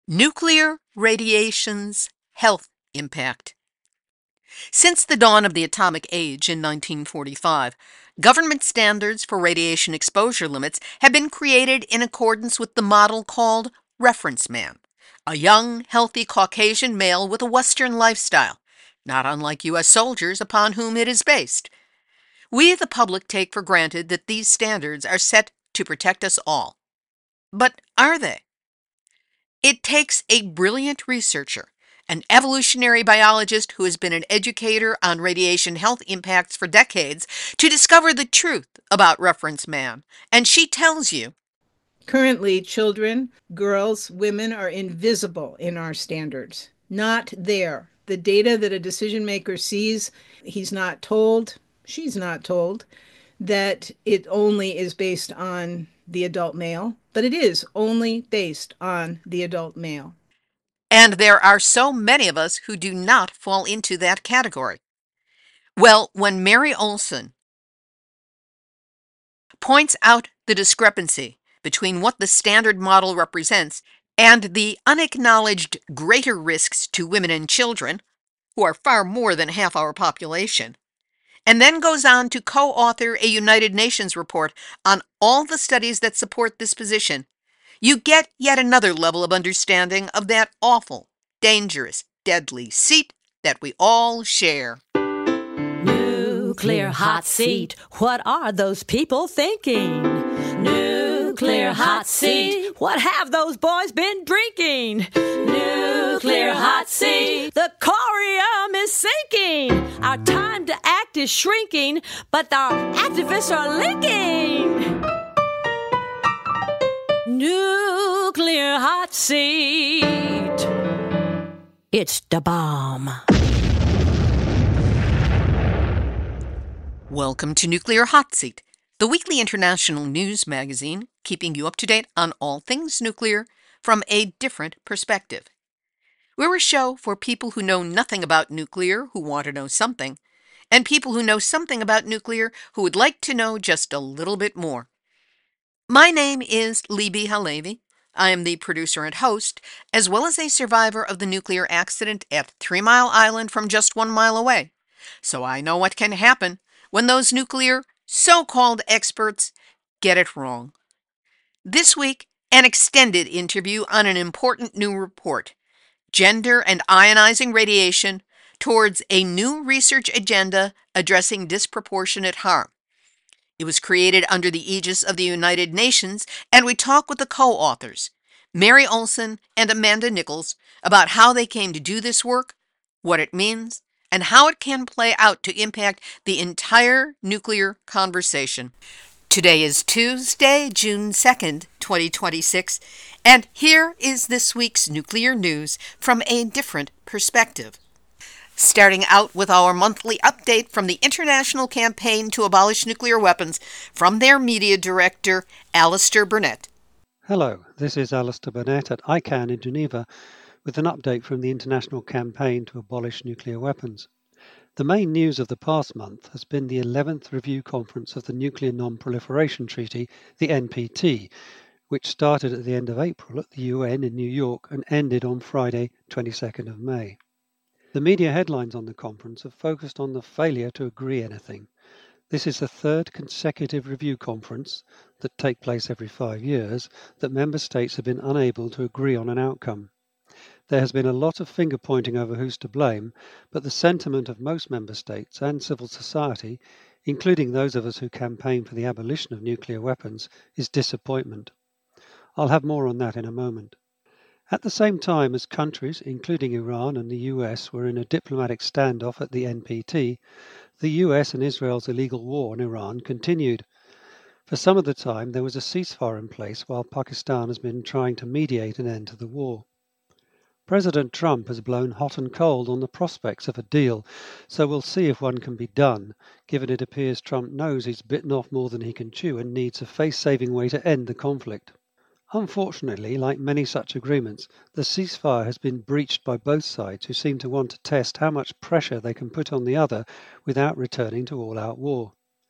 Nuclear radiation's health impact. Since the dawn of the atomic age in 1945, government standards for radiation exposure limits have been created in accordance with the model called Reference Man, a young, healthy Caucasian male with a Western lifestyle, not unlike U.S. soldiers upon whom it is based. We, the public, take for granted that these standards are set to protect us all. But are they? It takes a brilliant researcher, an evolutionary biologist who has been an educator on radiation health impacts for decades, to discover the truth about Reference Man. And she tells you, Currently, children, girls, women are invisible in our standards. Not there. The data that a decision maker sees, he's not told, she's not told, that it only is based on the adult male, but it is only based on the adult male. and there are so many of us who do not fall into that category. Well, when Mary Olson points out the discrepancy between what the standard model represents and the unacknowledged greater risks to women and children, who are far more than half our population, and then goes on to co-author a United Nations report on all the studies that support this position, you get yet another level of understanding of that awful, dangerous, deadly seat that we all share. Nuclear hot seat. What are those people thinking? Nuclear hot seat. What have those boys been drinking? Nuclear hot seat. The corium is sinking. Our time to act is shrinking, but our activists are linking. Nuclear hot seat. It's the bomb. Welcome to Nuclear Hot Seat, the weekly international news magazine keeping you up to date on all things nuclear from a different perspective. We're a show for people who know nothing about nuclear who want to know something, and people who know something about nuclear who would like to know just a little bit more. My name is Libbe HaLevy. I am the producer and host, as well as a survivor of the nuclear accident at 3 Mile Island from just 1 mile away. So I know what can happen when those nuclear so-called experts get it wrong. This week, an extended interview on an important new report, Gender and Ionizing Radiation Towards a New Research Agenda Addressing Disproportionate Harm. It was created under the aegis of the United Nations, and we talk with the co-authors, Mary Olson and Amanda Nichols, about how they came to do this work, what it means, and how it can play out to impact the entire nuclear conversation. Today is Tuesday, June 2nd, 2026, and here is this week's nuclear news from a different perspective. Starting out with our monthly update from the International Campaign to Abolish Nuclear Weapons from their media director, Alistair Burnett. Hello, this is Alistair Burnett at ICANN in Geneva with an update from the International Campaign to Abolish Nuclear Weapons. The main news of the past month has been the 11th Review Conference of the Nuclear Non-Proliferation Treaty, the NPT, which started at the end of April at the UN in New York and ended on Friday, 22nd of May. The media headlines on the conference have focused on the failure to agree anything. This is the third consecutive review conference that take place every 5 years that member states have been unable to agree on an outcome. There has been a lot of finger pointing over who's to blame, but the sentiment of most member states and civil society, including those of us who campaign for the abolition of nuclear weapons, is disappointment. I'll have more on that in a moment. At the same time as countries, including Iran and the US, were in a diplomatic standoff at the NPT, the US and Israel's illegal war in Iran continued. For some of the time, there was a ceasefire in place while Pakistan has been trying to mediate an end to the war. President Trump has blown hot and cold on the prospects of a deal, so we'll see if one can be done, given it appears Trump knows he's bitten off more than he can chew and needs a face-saving way to end the conflict. Unfortunately, like many such agreements, the ceasefire has been breached by both sides who seem to want to test how much pressure they can put on the other without returning to all-out war.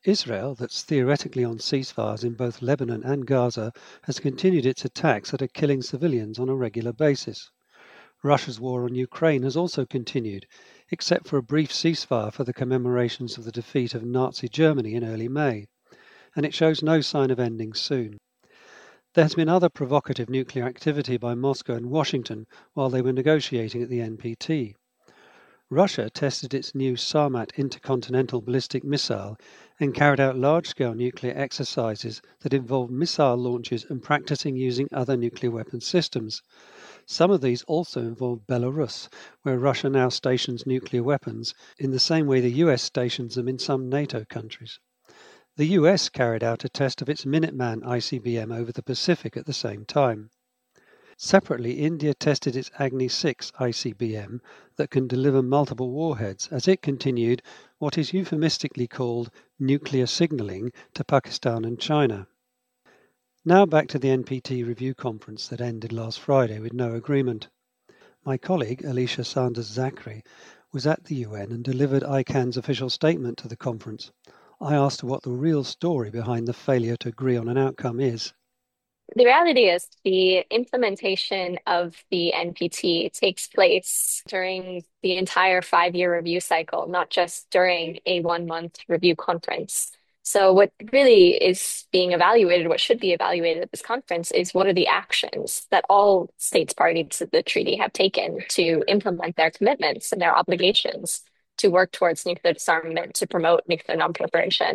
Israel, that's theoretically on ceasefires in both Lebanon and Gaza, has continued its attacks that are killing civilians on a regular basis. Russia's war on Ukraine has also continued, except for a brief ceasefire for the commemorations of the defeat of Nazi Germany in early May, and it shows no sign of ending soon. There has been other provocative nuclear activity by Moscow and Washington while they were negotiating at the NPT. Russia tested its new Sarmat intercontinental ballistic missile and carried out large-scale nuclear exercises that involved missile launches and practicing using other nuclear weapon systems. Some of these also involve Belarus, where Russia now stations nuclear weapons in the same way the US stations them in some NATO countries. The US carried out a test of its Minuteman ICBM over the Pacific at the same time. Separately, India tested its Agni-6 ICBM that can deliver multiple warheads as it continued what is euphemistically called nuclear signalling to Pakistan and China. Now back to the NPT review conference that ended last Friday with no agreement. My colleague, Alicia Sanders-Zachary, was at the UN and delivered ICANN's official statement to the conference. I asked her what the real story behind the failure to agree on an outcome is. The reality is the implementation of the NPT takes place during the entire 5-year review cycle, not just during a 1-month review conference. So what really is being evaluated, what should be evaluated at this conference is what are the actions that all states parties to the treaty have taken to implement their commitments and their obligations to work towards nuclear disarmament, to promote nuclear nonproliferation.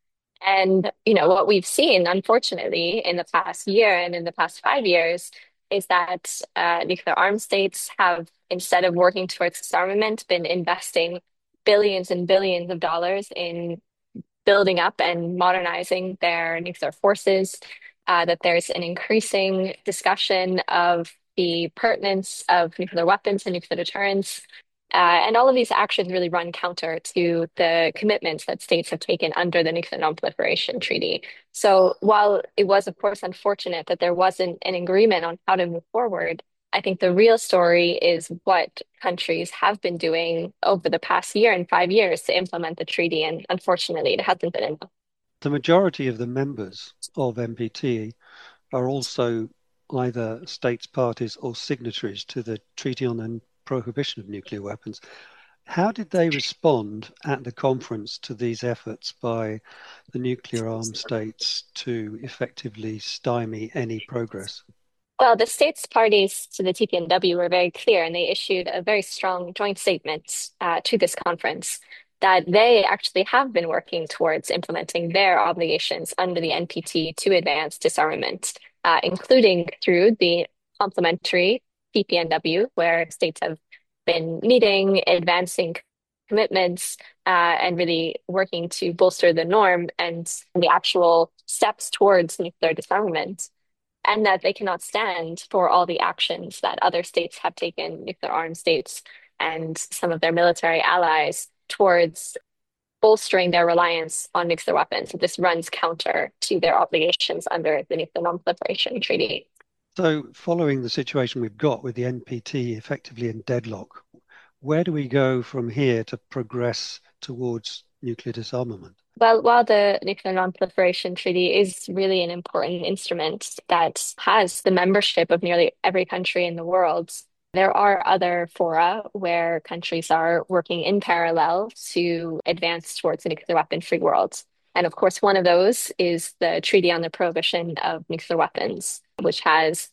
And, what we've seen, unfortunately, in the past year and in the past 5 years is that nuclear armed states have, instead of working towards disarmament, been investing billions and billions of dollars in building up and modernizing their nuclear forces, that there's an increasing discussion of the pertinence of nuclear weapons and nuclear deterrence. And all of these actions really run counter to the commitments that states have taken under the Nuclear Nonproliferation Treaty. So while it was, of course, unfortunate that there wasn't an agreement on how to move forward, I think the real story is what countries have been doing over the past year and 5 years to implement the treaty. And unfortunately, it hasn't been enough. The majority of the members of NPT are also either states parties or signatories to the Treaty on the Prohibition of Nuclear Weapons. How did they respond at the conference to these efforts by the nuclear armed states to effectively stymie any progress? Well, the states parties to the TPNW were very clear, and they issued a very strong joint statement to this conference that they actually have been working towards implementing their obligations under the NPT to advance disarmament, including through the complementary TPNW, where states have been meeting, advancing commitments, and really working to bolster the norm and the actual steps towards nuclear disarmament. And that they cannot stand for all the actions that other states have taken, nuclear armed states and some of their military allies, towards bolstering their reliance on nuclear weapons. This runs counter to their obligations under the Nuclear Nonproliferation Treaty. So following the situation we've got with the NPT effectively in deadlock, where do we go from here to progress towards nuclear disarmament? Well, while the Nuclear Non-Proliferation Treaty is really an important instrument that has the membership of nearly every country in the world, there are other fora where countries are working in parallel to advance towards a nuclear weapon-free world. And of course, one of those is the Treaty on the Prohibition of Nuclear Weapons, which has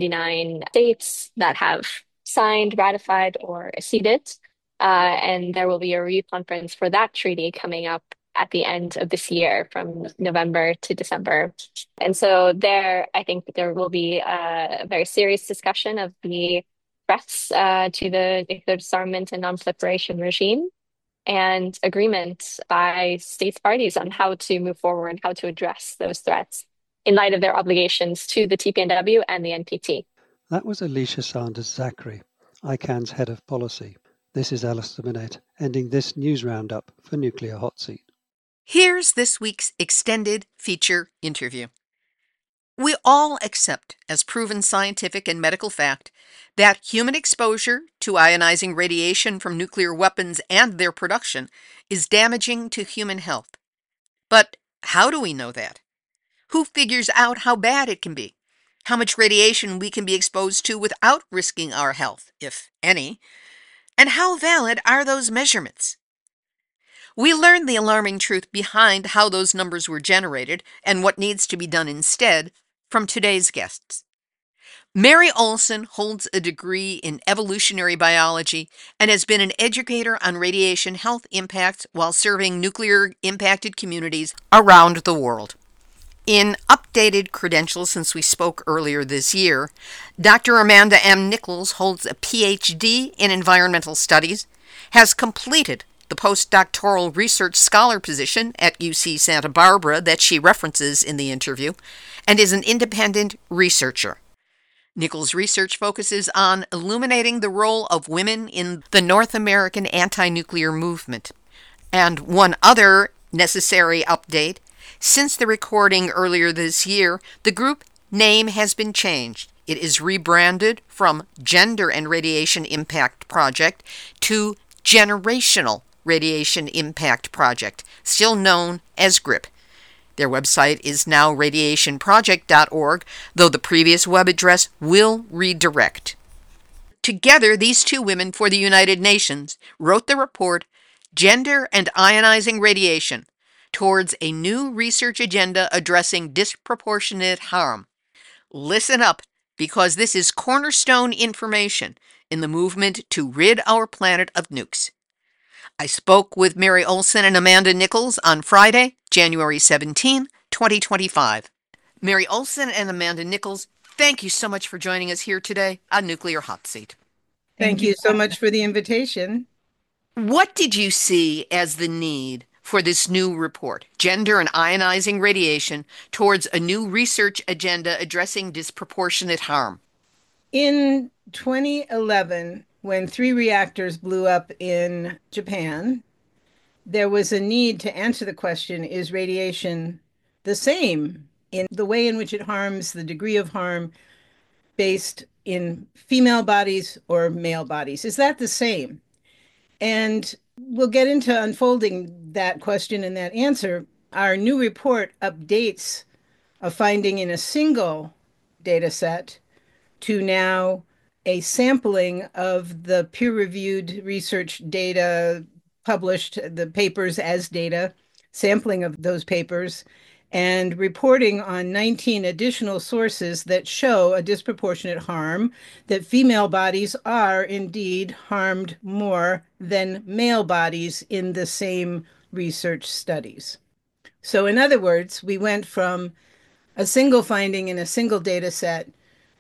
99 states that have signed, ratified, or acceded. And there will be a review conference for that treaty coming up at the end of this year from November to December. And so there, I think that there will be a very serious discussion of the threats to the nuclear disarmament and non-proliferation regime and agreement by states parties on how to move forward, how to address those threats in light of their obligations to the TPNW and the NPT. That was Alicia Sanders-Zachary, ICANN's head of policy. This is Alistair Burnett, ending this news roundup for Nuclear Hot Seat. Here's this week's extended feature interview. We all accept as proven scientific and medical fact that human exposure to ionizing radiation from nuclear weapons and their production is damaging to human health. But how do we know that? Who figures out how bad it can be? How much radiation we can be exposed to without risking our health, if any? And how valid are those measurements? We learned the alarming truth behind how those numbers were generated and what needs to be done instead from today's guests. Mary Olson holds a degree in evolutionary biology and has been an educator on radiation health impacts while serving nuclear impacted communities around the world. In updated credentials since we spoke earlier this year, Dr. Amanda M. Nichols holds a PhD in environmental studies, has completed the postdoctoral research scholar position at UC Santa Barbara that she references in the interview, and is an independent researcher. Nichols' research focuses on illuminating the role of women in the North American anti-nuclear movement. And one other necessary update, since the recording earlier this year, the group name has been changed. It is rebranded from Gender and Radiation Impact Project to Generational Radiation Impact Project, still known as GRIP. Their website is now radiationproject.org, though the previous web address will redirect. Together, these two women for the United Nations wrote the report, Gender and Ionizing Radiation, towards a new research agenda addressing disproportionate harm. Listen up, because this is cornerstone information in the movement to rid our planet of nukes. I spoke with Mary Olson and Amanda Nichols on Friday, January 17, 2025. Mary Olson and Amanda Nichols, thank you so much for joining us here today on Nuclear Hot Seat. Thank you so much for the invitation. What did you see as the need for this new report, Gender and Ionizing Radiation, towards a new research agenda addressing disproportionate harm? In 2011, when 3 reactors blew up in Japan, there was a need to answer the question, is radiation the same in the way in which it harms, the degree of harm based in female bodies or male bodies? Is that the same? And we'll get into unfolding that question and that answer. Our new report updates a finding in a single data set to now a sampling of the peer-reviewed research data published, the papers as data, sampling of those papers, and reporting on 19 additional sources that show a disproportionate harm, that female bodies are indeed harmed more than male bodies in the same research studies. So in other words, we went from a single finding in a single data set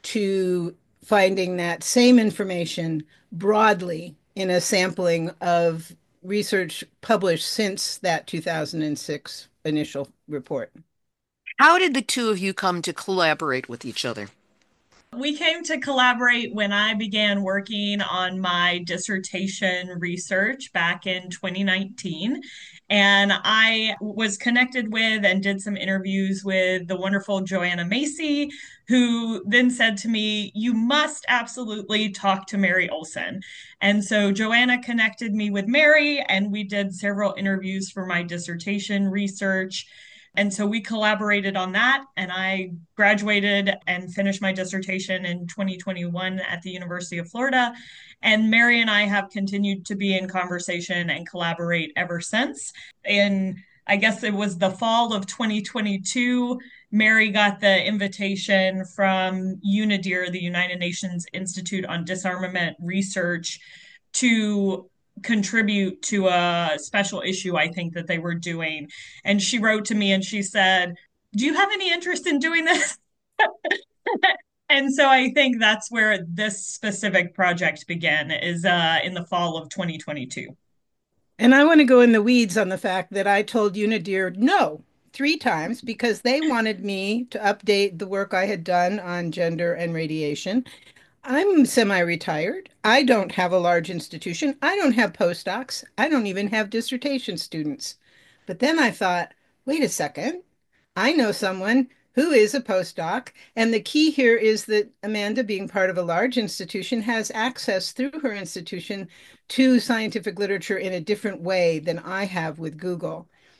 to finding that same information broadly in a sampling of research published since that 2006 initial report. How did the two of you come to collaborate with each other? We came to collaborate when I began working on my dissertation research back in 2019. And I was connected with and did some interviews with the wonderful Joanna Macy, who then said to me, you must absolutely talk to Mary Olson. And so Joanna connected me with Mary, and we did several interviews for my dissertation research. And so we collaborated on that, and I graduated and finished my dissertation in 2021 at the University of Florida. And Mary and I have continued to be in conversation and collaborate ever since. And I guess it was the fall of 2022, Mary got the invitation from UNIDIR, the United Nations Institute on Disarmament Research, to contribute to a special issue I think that they were doing. And she wrote to me and she said, do you have any interest in doing this? And so I think that's where this specific project began, is in the fall of 2022. And I want to go in the weeds on the fact that I told UNIDIR no 3 times because they wanted me to update the work I had done on gender and radiation. I'm semi-retired. I don't have a large institution. I don't have postdocs. I don't even have dissertation students. But then I thought, wait a second. I know someone who is a postdoc. And the key here is that Amanda, being part of a large institution, has access through her institution to scientific literature in a different way than I have with Google.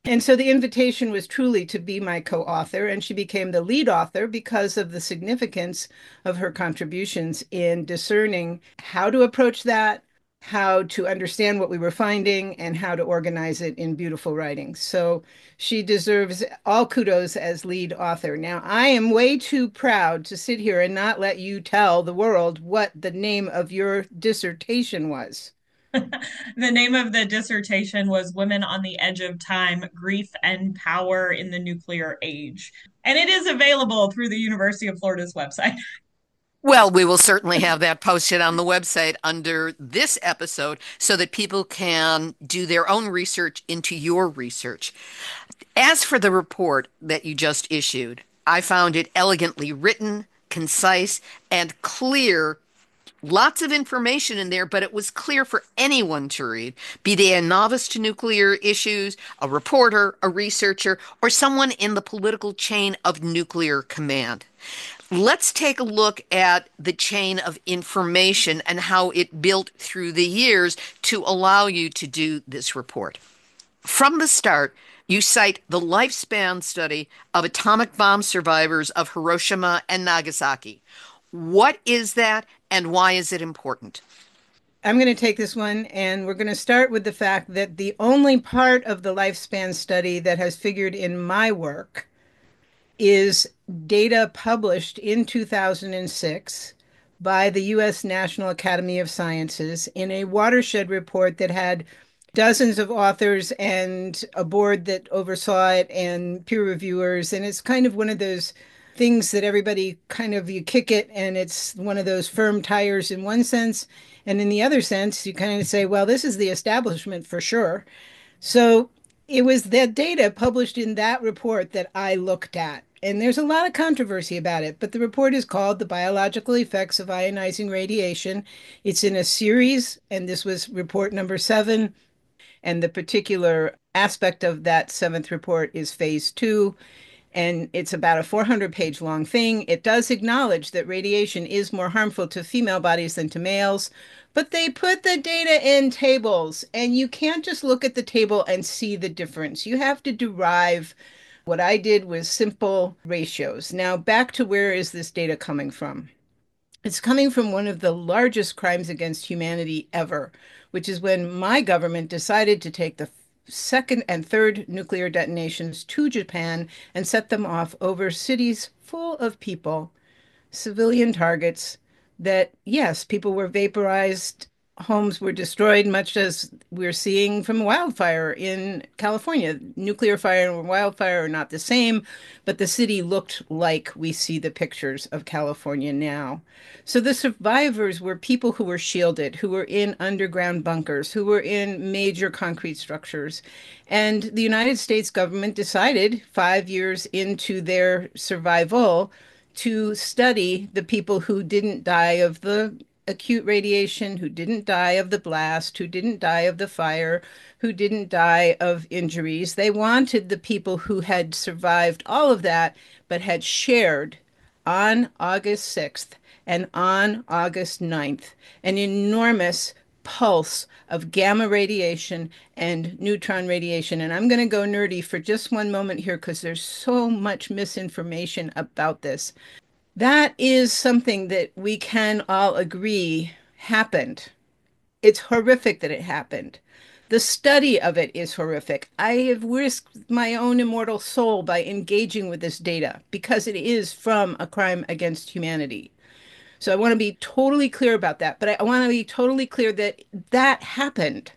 And so the invitation was truly to be my co-author, and she became the lead author because of the significance of her contributions in discerning how to approach that, how to understand what we were finding, and how to organize it in beautiful writing. So she deserves all kudos as lead author. Now, I am way too proud to sit here and not let you tell the world what the name of your dissertation was. The name of the dissertation was Women on the Edge of Time, Grief and Power in the Nuclear Age. And it is available through the University of Florida's website. Well, we will certainly have that posted on the website under this episode so that people can do their own research into your research. As for the report that you just issued, I found it elegantly written, concise, and clear. Lots of information in there, but it was clear for anyone to read, be they a novice to nuclear issues, a reporter, a researcher, or someone in the political chain of nuclear command. Let's take a look at the chain of information and how it built through the years to allow you to do this report. From the start, you cite the lifespan study of atomic bomb survivors of Hiroshima and Nagasaki. What is that, and why is it important? I'm going to take this one, and we're going to start with the fact that the only part of the lifespan study that has figured in my work is data published in 2006 by the U.S. National Academy of Sciences in a watershed report that had dozens of authors and a board that oversaw it and peer reviewers. And it's kind of one of those things that everybody kind of, you kick it and it's one of those firm tires in one sense. And in the other sense, you kind of say, well, this is the establishment for sure. So it was that data published in that report that I looked at. And there's a lot of controversy about it, but the report is called The Biological Effects of Ionizing Radiation. It's in a series, and this was report number 7. And the particular aspect of that 7th report is phase 2. And it's about a 400-page long thing. It does acknowledge that radiation is more harmful to female bodies than to males, but they put the data in tables, and you can't just look at the table and see the difference. You have to derive. What I did was simple ratios. Now, back to where is this data coming from? It's coming from one of the largest crimes against humanity ever, which is when my government decided to take the second and third nuclear detonations to Japan and set them off over cities full of people, civilian targets that, yes, people were vaporized, homes were destroyed, much as we're seeing from wildfire in California. Nuclear fire and wildfire are not the same, but the city looked like we see the pictures of California now. So the survivors were people who were shielded, who were in underground bunkers, who were in major concrete structures. And the United States government decided 5 years into their survival to study the people who didn't die of the acute radiation, who didn't die of the blast, who didn't die of the fire, who didn't die of injuries. They wanted the people who had survived all of that, but had shared on August 6th and on August 9th an enormous pulse of gamma radiation and neutron radiation. And I'm going to go nerdy for just one moment here because there's so much misinformation about this. That is something that we can all agree happened. It's horrific that it happened. The study of it is horrific. I have risked my own immortal soul by engaging with this data because it is from a crime against humanity. So I want to be totally clear about that, but I want to be totally clear that that happened.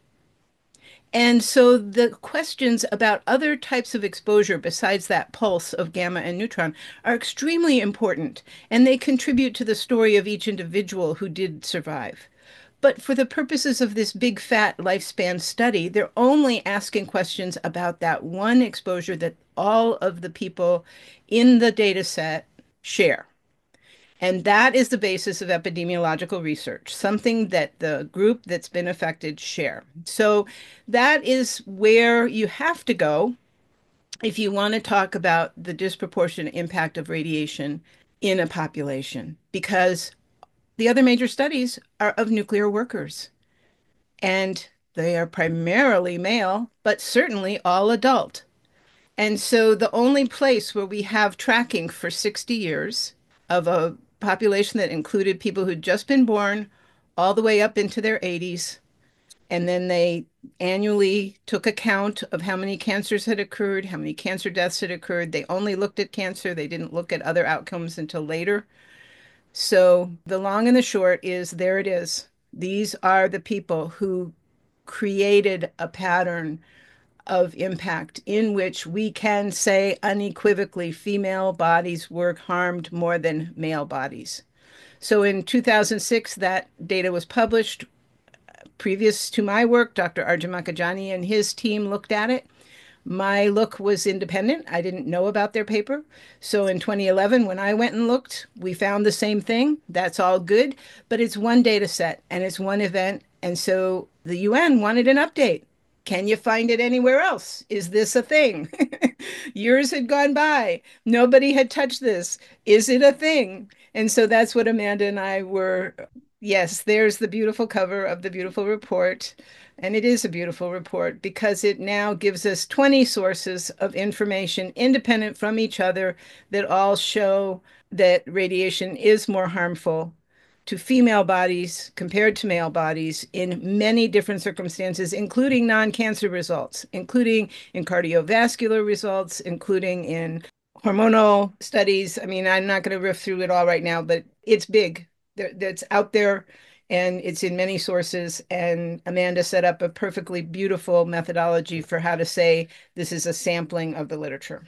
And so the questions about other types of exposure besides that pulse of gamma and neutron are extremely important, and they contribute to the story of each individual who did survive. But for the purposes of this big fat lifespan study, they're only asking questions about that one exposure that all of the people in the data set share. And that is the basis of epidemiological research, something that the group that's been affected share. So that is where you have to go if you want to talk about the disproportionate impact of radiation in a population, because the other major studies are of nuclear workers. And they are primarily male, but certainly all adult. And so the only place where we have tracking for 60 years of a population that included people who'd just been born all the way up into their 80s, and then they annually took account of how many cancers had occurred, how many cancer deaths had occurred. They only looked at cancer. They didn't look at other outcomes until later. So the long and the short is there it is. These are the people who created a pattern of impact in which we can say unequivocally female bodies were harmed more than male bodies. So in 2006, that data was published. Previous to my work, Dr. Arjun Makhijani and his team looked at it. My look was independent. I didn't know about their paper. So in 2011, when I went and looked, we found the same thing. That's all good, but it's one data set and it's one event. And so the UN wanted an update. Can you find it anywhere else? Is this a thing? Years had gone by. Nobody had touched this. Is it a thing? And so that's what Amanda and I were. Yes, there's the beautiful cover of the beautiful report. And it is a beautiful report because it now gives us 20 sources of information independent from each other that all show that radiation is more harmful to female bodies compared to male bodies in many different circumstances, including non-cancer results, including in cardiovascular results, including in hormonal studies. I mean, I'm not going to riff through it all right now, but it's big. That's out there and it's in many sources. And Amanda set up a perfectly beautiful methodology for how to say this is a sampling of the literature.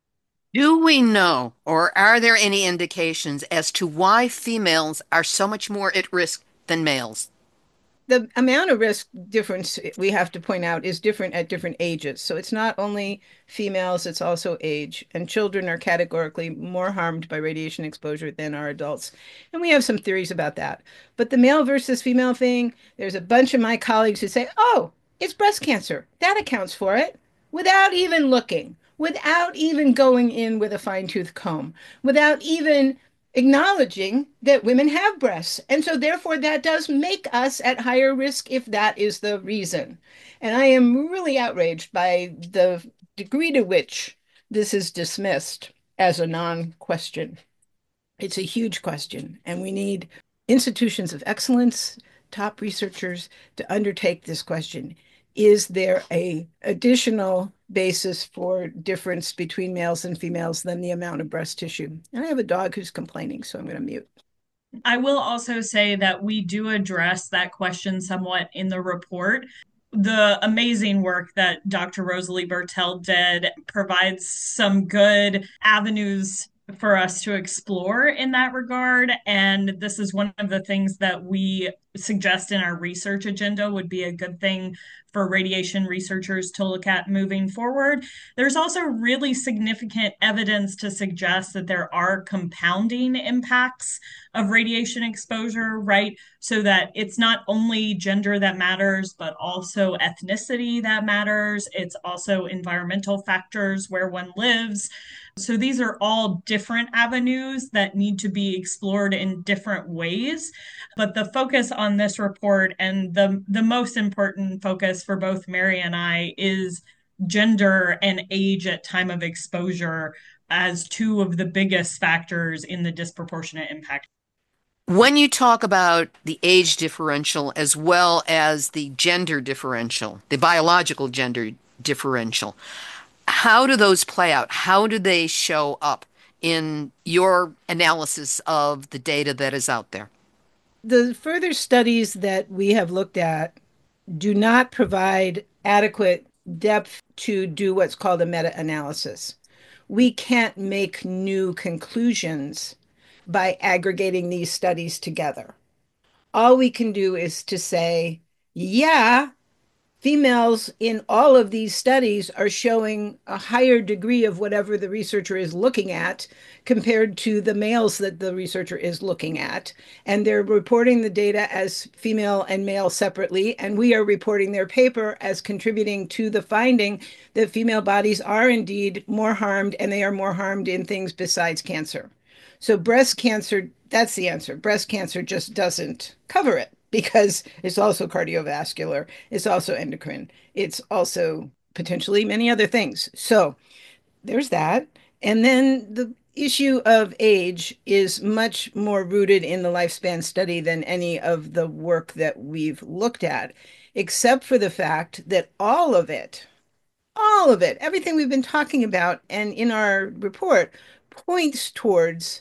Do we know, or are there any indications as to why females are so much more at risk than males? The amount of risk difference we have to point out is different at different ages. So it's not only females, it's also age. And children are categorically more harmed by radiation exposure than are adults. And we have some theories about that. But the male versus female thing, there's a bunch of my colleagues who say, oh, it's breast cancer. That accounts for it without even looking, without even going in with a fine-tooth comb, without even acknowledging that women have breasts. And so therefore that does make us at higher risk if that is the reason. And I am really outraged by the degree to which this is dismissed as a non-question. It's a huge question, and we need institutions of excellence, top researchers to undertake this question. Is there a additional basis for difference between males and females than the amount of breast tissue? And I have a dog who's complaining, so I'm going to mute. I will also say that we do address that question somewhat in the report. The amazing work that Dr. Rosalie Bertell did provides some good avenues for us to explore in that regard. And this is one of the things that we suggest in our research agenda would be a good thing for radiation researchers to look at moving forward. There's also really significant evidence to suggest that there are compounding impacts of radiation exposure, right? So that it's not only gender that matters, but also ethnicity that matters. It's also environmental factors where one lives. So these are all different avenues that need to be explored in different ways. But the focus on this report and the most important focus for both Mary and I is gender and age at time of exposure as two of the biggest factors in the disproportionate impact. When you talk about the age differential as well as the gender differential, the biological gender differential, how do those play out? How do they show up in your analysis of the data that is out there? The further studies that we have looked at do not provide adequate depth to do what's called a meta-analysis. We can't make new conclusions by aggregating these studies together. All we can do is to say, yeah, females in all of these studies are showing a higher degree of whatever the researcher is looking at compared to the males that the researcher is looking at. And they're reporting the data as female and male separately. And we are reporting their paper as contributing to the finding that female bodies are indeed more harmed, and they are more harmed in things besides cancer. So breast cancer, that's the answer. Breast cancer just doesn't cover it because it's also cardiovascular, it's also endocrine, it's also potentially many other things. So there's that. And then the issue of age is much more rooted in the lifespan study than any of the work that we've looked at, except for the fact that all of it, everything we've been talking about and in our report points towards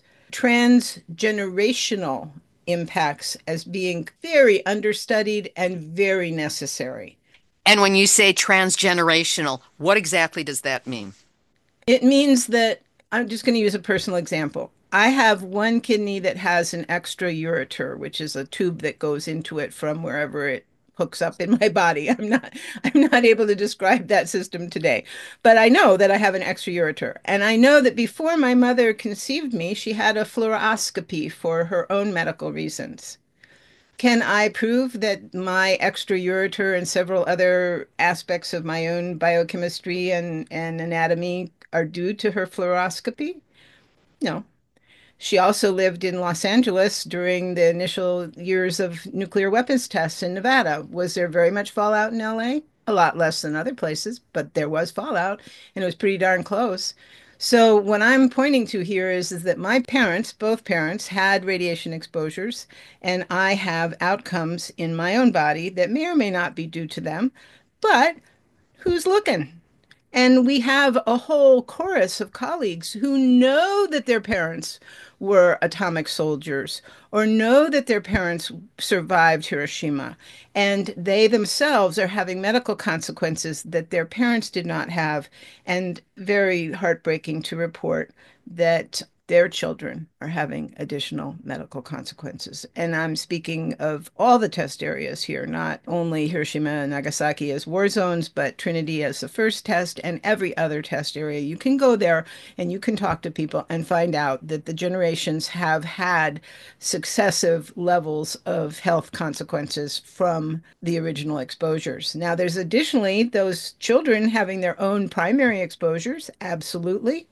transgenerational impacts as being very understudied and very necessary. And when you say transgenerational, what exactly does that mean? It means that I'm just going to use a personal example. I have one kidney that has an extra ureter, which is a tube that goes into it from wherever it hooks up in my body. I'm not able to describe that system today, but I know that I have an extra ureter. And I know that before my mother conceived me, she had a fluoroscopy for her own medical reasons. Can I prove that my extra ureter and several other aspects of my own biochemistry and anatomy are due to her fluoroscopy? No. She also lived in Los Angeles during the initial years of nuclear weapons tests in Nevada. Was there very much fallout in LA? A lot less than other places, but there was fallout, and it was pretty darn close. So what I'm pointing to here is that my parents, both parents, had radiation exposures, and I have outcomes in my own body that may or may not be due to them, but who's looking? And we have a whole chorus of colleagues who know that their parents were atomic soldiers or know that their parents survived Hiroshima. And they themselves are having medical consequences that their parents did not have. And very heartbreaking to report that their children are having additional medical consequences. And I'm speaking of all the test areas here, not only Hiroshima and Nagasaki as war zones, but Trinity as the first test and every other test area. You can go there and you can talk to people and find out that the generations have had successive levels of health consequences from the original exposures. Now, there's additionally those children having their own primary exposures, absolutely.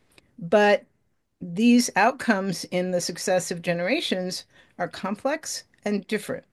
But these outcomes in the successive generations are complex and different.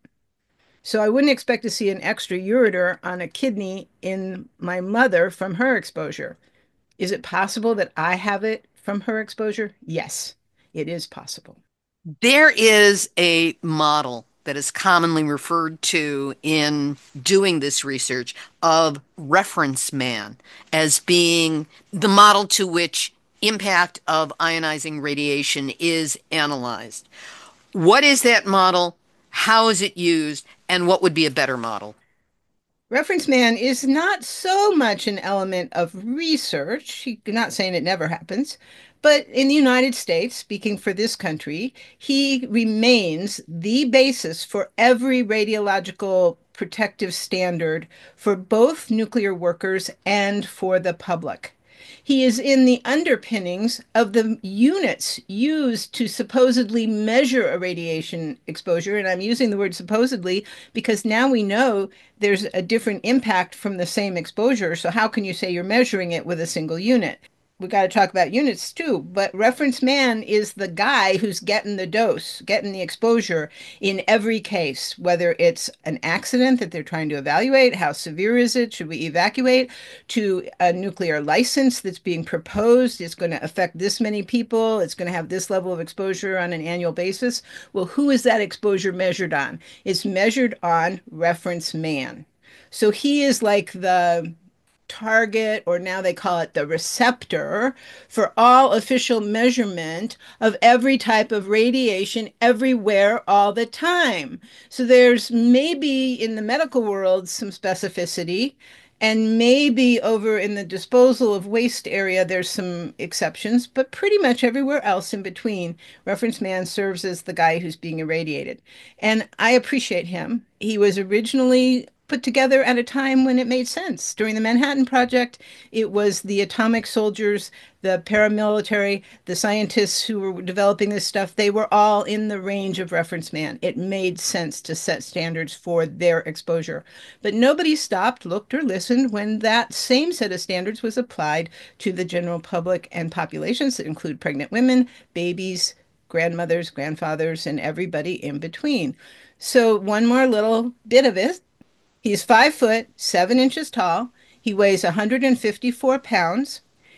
So I wouldn't expect to see an extra ureter on a kidney in my mother from her exposure. Is it possible that I have it from her exposure? Yes, it is possible. There is a model that is commonly referred to in doing this research of reference man as being the model to which impact of ionizing radiation is analyzed. What is that model? How is it used? And what would be a better model? Reference man is not so much an element of research. I'm not saying it never happens, but in the United States, speaking for this country, he remains the basis for every radiological protective standard for both nuclear workers and for the public. He is in the underpinnings of the units used to supposedly measure a radiation exposure. And I'm using the word supposedly because now we know there's a different impact from the same exposure. So how can you say you're measuring it with a single unit? We got to talk about units too, but reference man is the guy who's getting the dose, getting the exposure in every case, whether it's an accident that they're trying to evaluate, how severe is it, should we evacuate, to a nuclear license that's being proposed, it's going to affect this many people, it's going to have this level of exposure on an annual basis. Well, who is that exposure measured on? It's measured on reference man. So he is like the target, or now they call it the receptor, for all official measurement of every type of radiation everywhere all the time. So there's maybe in the medical world some specificity, and maybe over in the disposal of waste area, there's some exceptions, but pretty much everywhere else in between, reference man serves as the guy who's being irradiated. And I appreciate him. He was originally put together at a time when it made sense. During the Manhattan Project, it was the atomic soldiers, the paramilitary, the scientists who were developing this stuff, they were all in the range of reference man. It made sense to set standards for their exposure. But nobody stopped, looked, or listened when that same set of standards was applied to the general public and populations that include pregnant women, babies, grandmothers, grandfathers, and everybody in between. So one more little bit of it. He's 5 foot 7 inches tall. He weighs 154 pounds.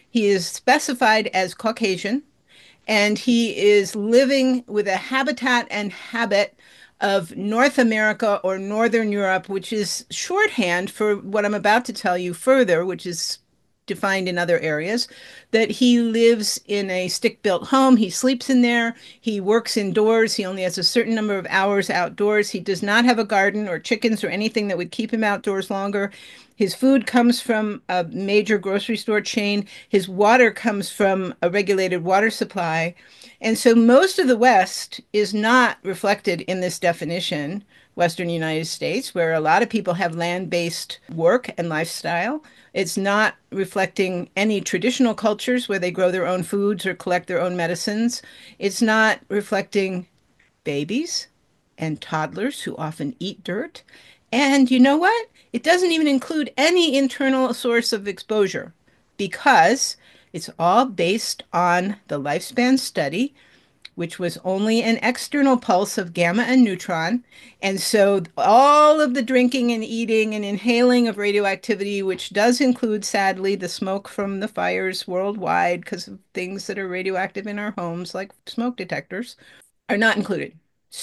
He is specified as Caucasian, and he is living with a habitat and habit of North America or Northern Europe, which is shorthand for what I'm about to tell you further, which is defined in other areas, that he lives in a stick-built home. He sleeps in there. He works indoors. He only has a certain number of hours outdoors. He does not have a garden or chickens or anything that would keep him outdoors longer. His food comes from a major grocery store chain. His water comes from a regulated water supply. And so most of the West is not reflected in this definition, Western United States, where a lot of people have land-based work and lifestyle. It's not reflecting any traditional cultures where they grow their own foods or collect their own medicines. It's not reflecting babies and toddlers who often eat dirt. And you know what? It doesn't even include any internal source of exposure because it's all based on the lifespan study, which was only an external pulse of gamma and neutron. And so all of the drinking and eating and inhaling of radioactivity, which does include, sadly, the smoke from the fires worldwide because of things that are radioactive in our homes, like smoke detectors, are not included.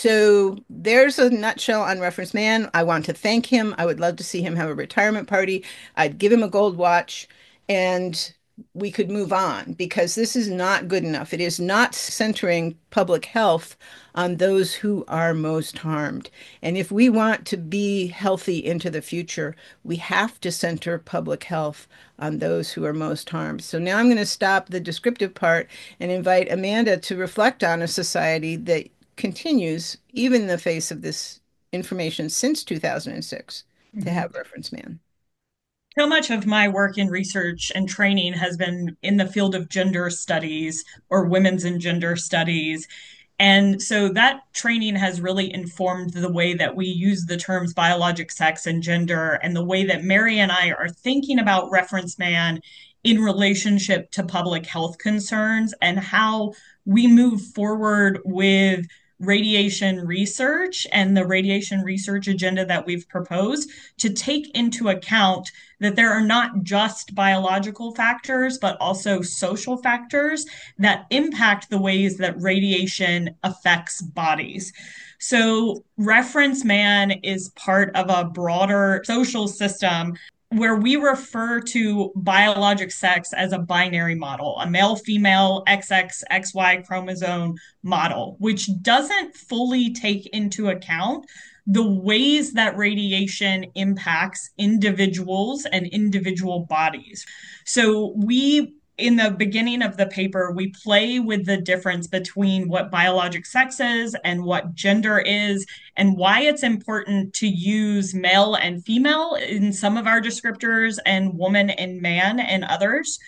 So there's a nutshell on Reference Man. I want to thank him. I would love to see him have a retirement party. I'd give him a gold watch, and we could move on because this is not good enough. It is not centering public health on those who are most harmed. And if we want to be healthy into the future, we have to center public health on those who are most harmed. So now I'm going to stop the descriptive part and invite Amanda to reflect on a society that continues, even in the face of this information since 2006, to have Reference Man. So much of my work in research and training has been in the field of gender studies or women's and gender studies. And so that training has really informed the way that we use the terms biologic sex and gender, and the way that Mary and I are thinking about Reference Man in relationship to public health concerns and how we move forward with radiation research and the radiation research agenda that we've proposed to take into account that there are not just biological factors, but also social factors that impact the ways that radiation affects bodies. So Reference Man is part of a broader social system where we refer to biologic sex as a binary model, a male-female XX/XY chromosome model, which doesn't fully take into account the ways that radiation impacts individuals and individual bodies. So in the beginning of the paper, we play with the difference between what biologic sex is and what gender is, and why it's important to use male and female in some of our descriptors and woman and man in others.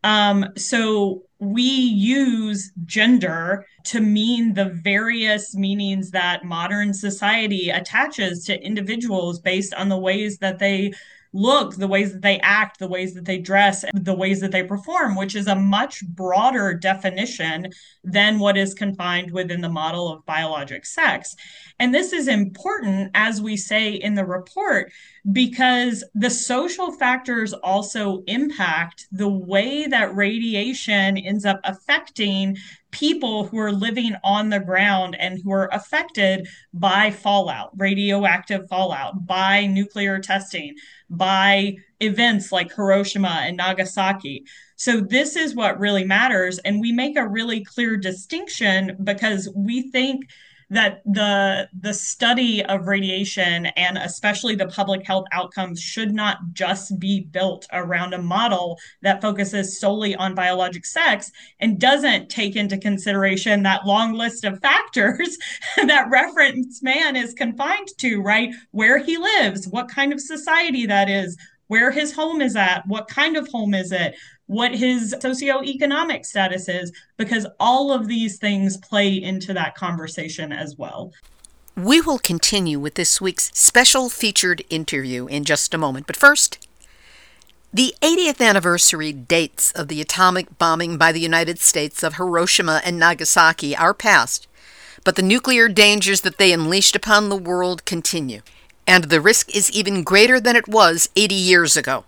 So we use gender to mean the various meanings that modern society attaches to individuals based on the ways that they look, the ways that they act, the ways that they dress, the ways that they perform, which is a much broader definition than what is confined within the model of biologic sex. And this is important, as we say in the report, because the social factors also impact the way that radiation ends up affecting people who are living on the ground and who are affected by fallout, radioactive fallout, by nuclear testing, by events like Hiroshima and Nagasaki. So this is what really matters. And we make a really clear distinction because we think that the study of radiation and especially the public health outcomes should not just be built around a model that focuses solely on biologic sex and doesn't take into consideration that long list of factors that Reference Man is confined to, right? Where he lives, what kind of society that is, where his home is at, what kind of home is it, what his socioeconomic status is, because all of these things play into that conversation as well. We will continue with this week's special featured interview in just a moment. But first, the 80th anniversary dates of the atomic bombing by the United States of Hiroshima and Nagasaki are past, but the nuclear dangers that they unleashed upon the world continue, and the risk is even greater than it was 80 years ago.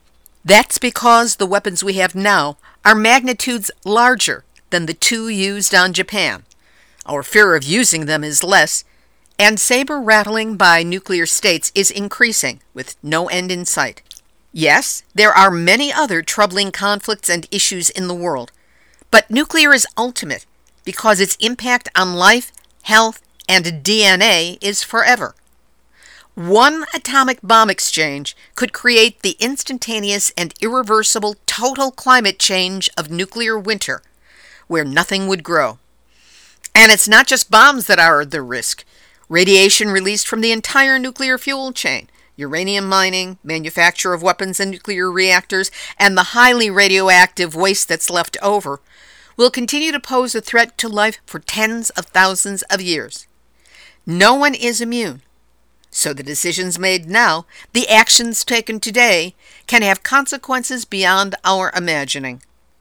That's because the weapons we have now are magnitudes larger than the two used on Japan. Our fear of using them is less, and saber rattling by nuclear states is increasing with no end in sight. Yes, there are many other troubling conflicts and issues in the world, but nuclear is ultimate because its impact on life, health, and DNA is forever. One atomic bomb exchange could create the instantaneous and irreversible total climate change of nuclear winter, where nothing would grow. And it's not just bombs that are the risk. Radiation released from the entire nuclear fuel chain, uranium mining, manufacture of weapons and nuclear reactors, and the highly radioactive waste that's left over will continue to pose a threat to life for tens of thousands of years. No one is immune. So the decisions made now, the actions taken today, can have consequences beyond our imagining.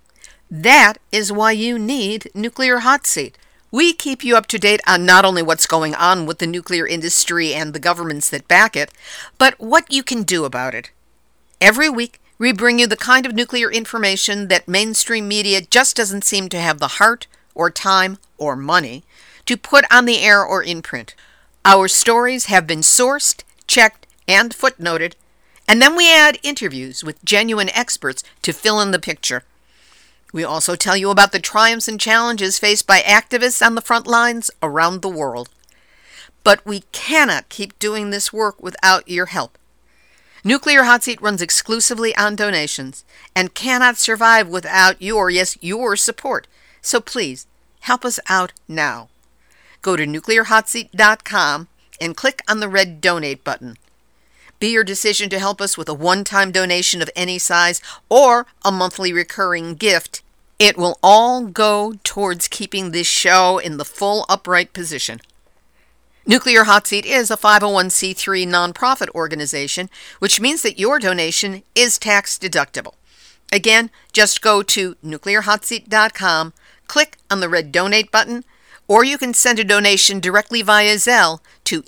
That is why you need Nuclear Hot Seat. We keep you up to date on not only what's going on with the nuclear industry and the governments that back it, but what you can do about it. Every week, we bring you the kind of nuclear information that mainstream media just doesn't seem to have the heart or time or money to put on the air or in print. Our stories have been sourced, checked, and footnoted, and then we add interviews with genuine experts to fill in the picture. We also tell you about the triumphs and challenges faced by activists on the front lines around the world. But we cannot keep doing this work without your help. Nuclear Hot Seat runs exclusively on donations and cannot survive without your support. So please, help us out now. Go to nuclearhotseat.com and click on the red donate button. Be your decision to help us with a one-time donation of any size or a monthly recurring gift. It will all go towards keeping this show in the full upright position. Nuclear Hot Seat is a 501c3 nonprofit organization, which means that your donation is tax deductible. Again, just go to nuclearhotseat.com, click on the red donate button, or you can send a donation directly via Zelle to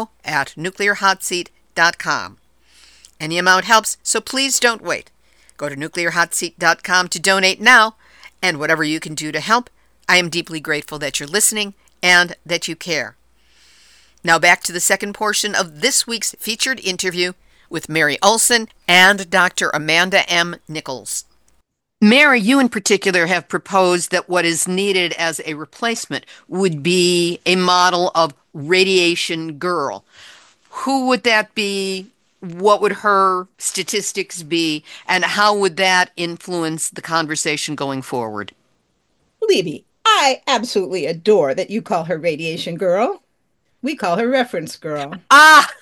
info@nuclearhotseat.com. Any amount helps, so please don't wait. Go to nuclearhotseat.com to donate now, and whatever you can do to help, I am deeply grateful that you're listening and that you care. Now back to the second portion of this week's featured interview with Mary Olson and Dr. Amanda M. Nichols. Mary, you in particular have proposed that what is needed as a replacement would be a model of radiation girl. Who would that be? What would her statistics be? And how would that influence the conversation going forward? Libby, I absolutely adore that you call her radiation girl. We call her reference girl. Ah,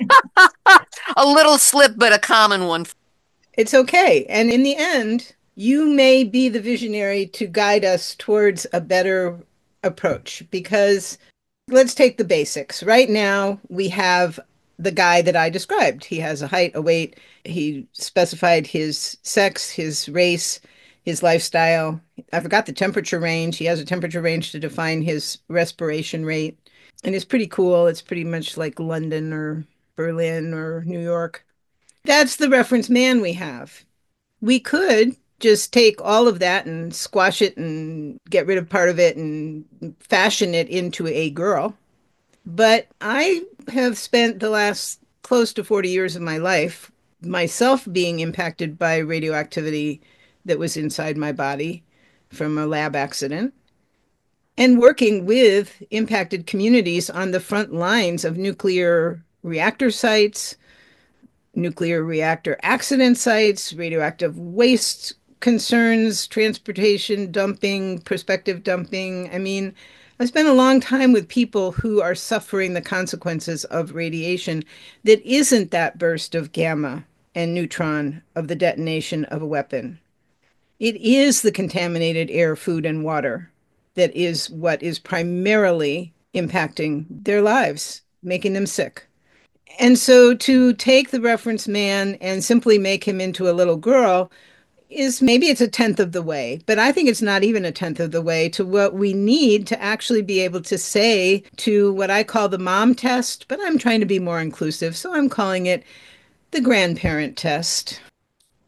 a little slip, but a common one. It's okay. And in the end, you may be the visionary to guide us towards a better approach, because let's take the basics. Right now, we have the guy that I described. He has a height, a weight. He specified his sex, his race, his lifestyle. I forgot the temperature range. He has a temperature range to define his respiration rate. And it's pretty cool. It's pretty much like London or Berlin or New York. That's the reference man we have. We could just take all of that and squash it and get rid of part of it and fashion it into a girl. But I have spent the last close to 40 years of my life myself being impacted by radioactivity that was inside my body from a lab accident, and working with impacted communities on the front lines of nuclear reactor sites, nuclear reactor accident sites, radioactive waste concerns, transportation dumping, prospective dumping. I mean, I spent a long time with people who are suffering the consequences of radiation that isn't that burst of gamma and neutron of the detonation of a weapon. It is the contaminated air, food, and water that is what is primarily impacting their lives, making them sick. And so to take the reference man and simply make him into a little girl is maybe it's a tenth of the way, but I think it's not even a tenth of the way to what we need to actually be able to say to what I call the mom test, but I'm trying to be more inclusive, so I'm calling it the grandparent test.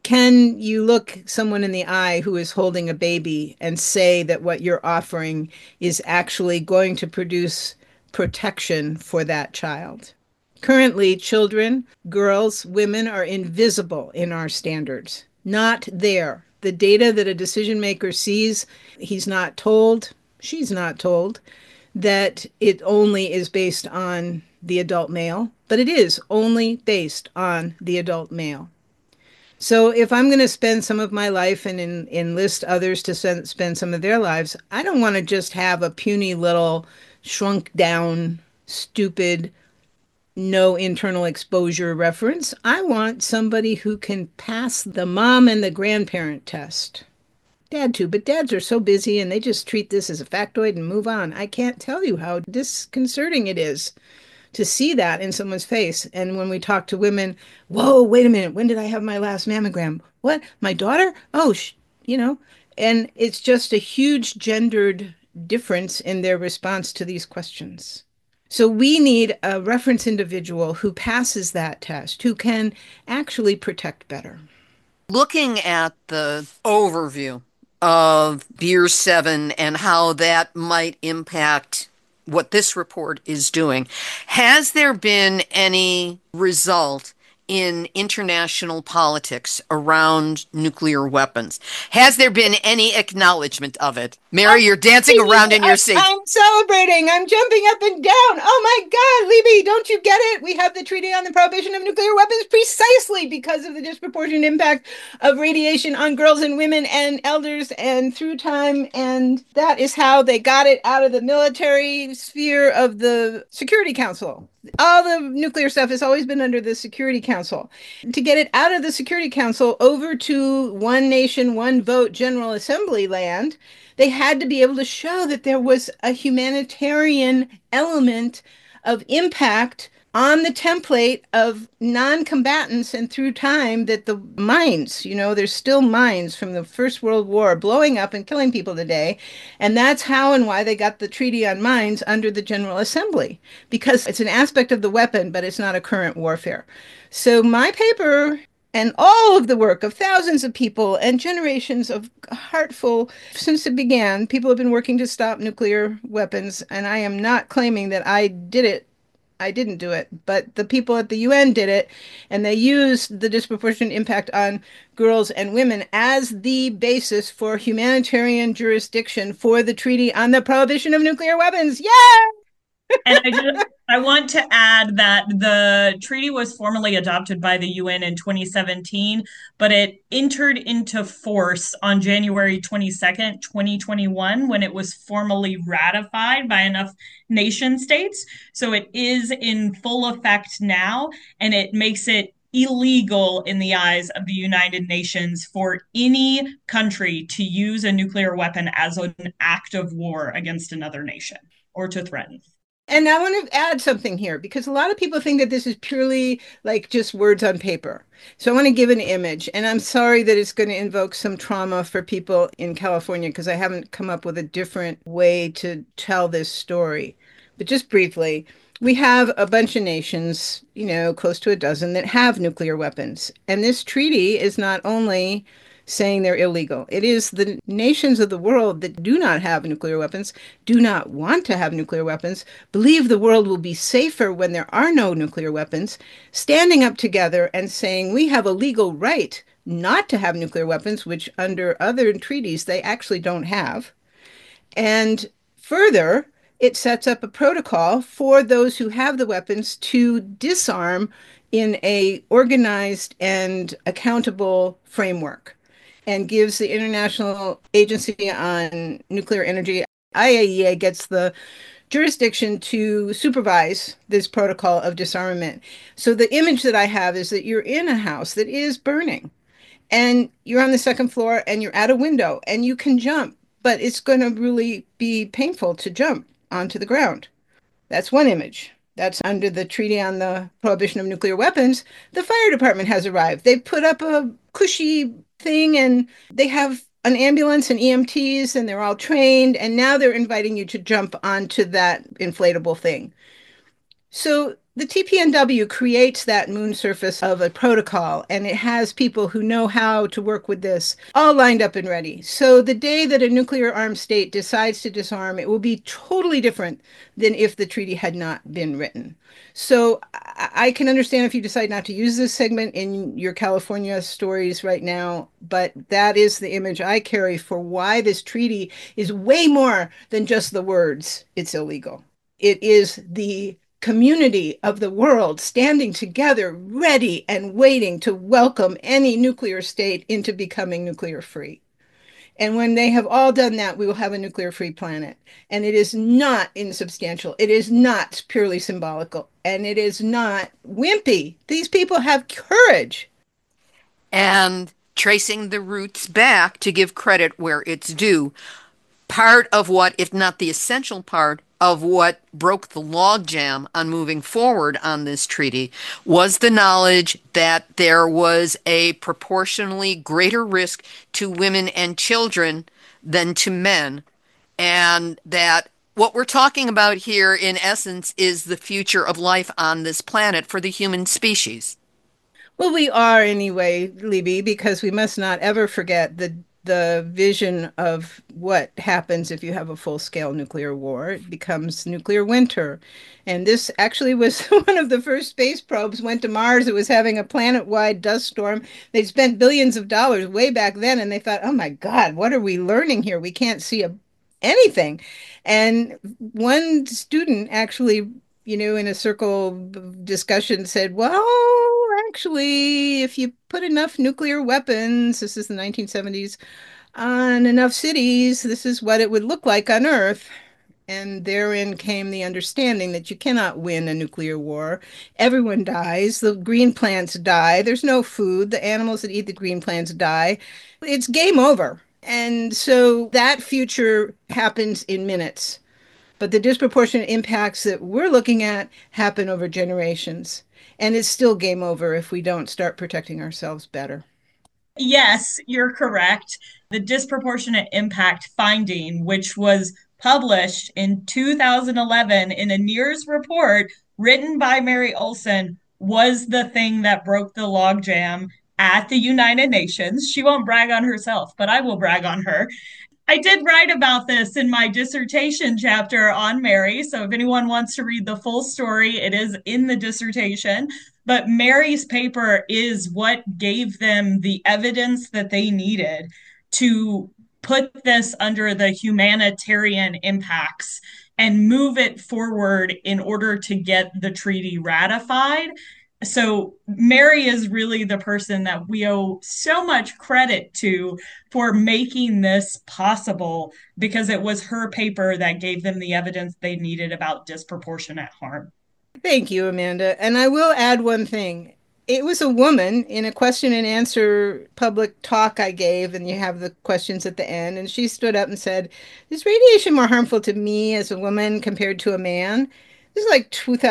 Can you look someone in the eye who is holding a baby and say that what you're offering is actually going to produce protection for that child? Currently, children, girls, women are invisible in our standards, not there. The data that a decision maker sees, he's not told, she's not told, that it only is based on the adult male, but it is only based on the adult male. So if I'm going to spend some of my life and enlist others to spend some of their lives, I don't want to just have a puny little shrunk down, stupid, no internal exposure reference. I want somebody who can pass the mom and the grandparent test. Dad too, but dads are so busy and they just treat this as a factoid and move on. I can't tell you how disconcerting it is to see that in someone's face. And when we talk to women, whoa, wait a minute, when did I have my last mammogram? What? My daughter? Oh, and it's just a huge gendered difference in their response to these questions. So we need a reference individual who passes that test, who can actually protect better. Looking at the overview of Beer 7 and how that might impact what this report is doing, has there been any result in international politics around nuclear weapons? Has there been any acknowledgement of it? Mary, you're dancing around in your seat. I'm celebrating. I'm jumping up and down. Oh my God, Libby, don't you get it? We have the Treaty on the Prohibition of Nuclear Weapons precisely because of the disproportionate impact of radiation on girls and women and elders and through time. And that is how they got it out of the military sphere of the Security Council. All the nuclear stuff has always been under the Security Council. To get it out of the Security Council over to one nation, one vote General Assembly land, they had to be able to show that there was a humanitarian element of impact on the template of non-combatants and through time that the mines, there's still mines from the First World War blowing up and killing people today. And that's how and why they got the Treaty on Mines under the General Assembly, because it's an aspect of the weapon, but it's not a current warfare. So my paper and all of the work of thousands of people and generations of heartful, since it began, people have been working to stop nuclear weapons. And I am not claiming that I did it. I didn't do it, but the people at the UN did it, and they used the disproportionate impact on girls and women as the basis for humanitarian jurisdiction for the Treaty on the Prohibition of Nuclear Weapons. Yay! And I want to add that the treaty was formally adopted by the UN in 2017, but it entered into force on January 22nd, 2021, when it was formally ratified by enough nation states. So it is in full effect now, and it makes it illegal in the eyes of the United Nations for any country to use a nuclear weapon as an act of war against another nation or to threaten. And I want to add something here because a lot of people think that this is purely like just words on paper. So I want to give an image, and I'm sorry that it's going to invoke some trauma for people in California because I haven't come up with a different way to tell this story. But just briefly, we have a bunch of nations, close to a dozen that have nuclear weapons. And this treaty is not only saying they're illegal. It is the nations of the world that do not have nuclear weapons, do not want to have nuclear weapons, believe the world will be safer when there are no nuclear weapons, standing up together and saying we have a legal right not to have nuclear weapons, which under other treaties they actually don't have. And further, it sets up a protocol for those who have the weapons to disarm in a organized and accountable framework, and gives the International Agency on Nuclear Energy, IAEA, gets the jurisdiction to supervise this protocol of disarmament. So the image that I have is that you're in a house that is burning, and you're on the second floor, and you're at a window, and you can jump, but it's going to really be painful to jump onto the ground. That's one image. That's under the Treaty on the Prohibition of Nuclear Weapons. The fire department has arrived. They put up a cushy thing, and they have an ambulance and EMTs, and they're all trained, and now they're inviting you to jump onto that inflatable thing. So the TPNW creates that moon surface of a protocol, and it has people who know how to work with this all lined up and ready. So the day that a nuclear armed state decides to disarm, it will be totally different than if the treaty had not been written. So I can understand if you decide not to use this segment in your California stories right now, but that is the image I carry for why this treaty is way more than just the words, it's illegal. It is the community of the world standing together, ready and waiting to welcome any nuclear state into becoming nuclear free. And when they have all done that, we will have a nuclear free planet. And it is not insubstantial. It is not purely symbolical. And it is not wimpy. These people have courage. And tracing the roots back to give credit where it's due, part of what, if not the essential part, of what broke the logjam on moving forward on this treaty was the knowledge that there was a proportionally greater risk to women and children than to men, and that what we're talking about here, in essence, is the future of life on this planet for the human species. Well, we are anyway, Libby, because we must not ever forget the vision of what happens if you have a full-scale nuclear war. It becomes nuclear winter. And this actually was one of the first space probes went to Mars. It was having a planet-wide dust storm. They spent billions of dollars way back then, and they thought, oh my God, what are we learning here? We can't see anything. And one student actually, in a circle discussion said, well, actually, if you put enough nuclear weapons, this is the 1970s, on enough cities, this is what it would look like on Earth. And therein came the understanding that you cannot win a nuclear war. Everyone dies. The green plants die. There's no food. The animals that eat the green plants die. It's game over. And so that future happens in minutes. But the disproportionate impacts that we're looking at happen over generations. And it's still game over if we don't start protecting ourselves better. Yes, you're correct. The disproportionate impact finding, which was published in 2011 in a NIRS report written by Mary Olson, was the thing that broke the logjam at the United Nations. She won't brag on herself, but I will brag on her. I did write about this in my dissertation chapter on Mary. So if anyone wants to read the full story, it is in the dissertation. But Mary's paper is what gave them the evidence that they needed to put this under the humanitarian impacts and move it forward in order to get the treaty ratified. So Mary is really the person that we owe so much credit to for making this possible, because it was her paper that gave them the evidence they needed about disproportionate harm. Thank you, Amanda. And I will add one thing. It was a woman in a question and answer public talk I gave, and you have the questions at the end. And she stood up and said, is radiation more harmful to me as a woman compared to a man? This is like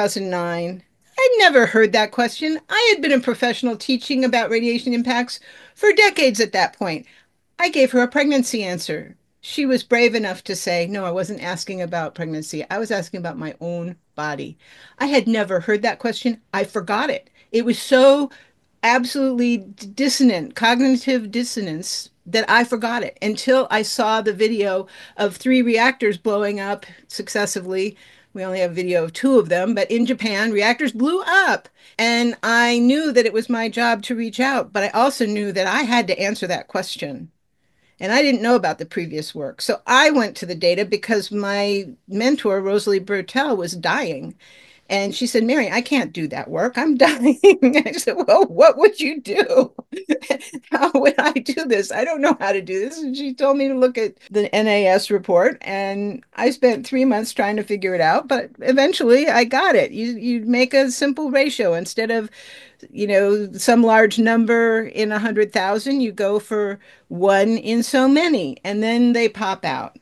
2009. I'd never heard that question. I had been a professional teaching about radiation impacts for decades at that point. I gave her a pregnancy answer. She was brave enough to say, no, I wasn't asking about pregnancy. I was asking about my own body. I had never heard that question. I forgot it. It was so absolutely dissonant, cognitive dissonance, that I forgot it until I saw the video of 3 reactors blowing up successively. We only have video of 2 of them, but in Japan, reactors blew up. And I knew that it was my job to reach out, but I also knew that I had to answer that question. And I didn't know about the previous work. So I went to the data because my mentor, Rosalie Bertel, was dying. And she said, Mary, I can't do that work. I'm dying. I said, well, what would you do? How would I do this? I don't know how to do this. And she told me to look at the NAS report. And I spent 3 months trying to figure it out. But eventually I got it. You make a simple ratio. Instead of some large number in 100,000, you go for 1 in so many, and then they pop out.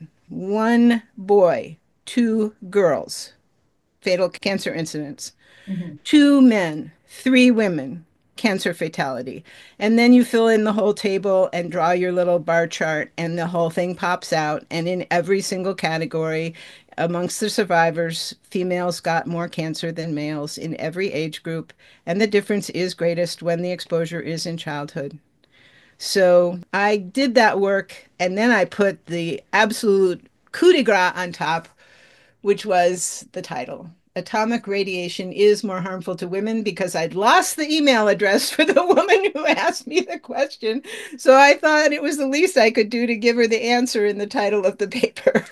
1 boy, 2 girls, fatal cancer incidents. 2 men, 3 women, cancer fatality. And then you fill in the whole table and draw your little bar chart, and the whole thing pops out. And in every single category, amongst the survivors, females got more cancer than males in every age group. And the difference is greatest when the exposure is in childhood. So I did that work, and then I put the absolute coup de grace on top, which was the title. Atomic radiation is more harmful to women, because I'd lost the email address for the woman who asked me the question. So I thought it was the least I could do to give her the answer in the title of the paper.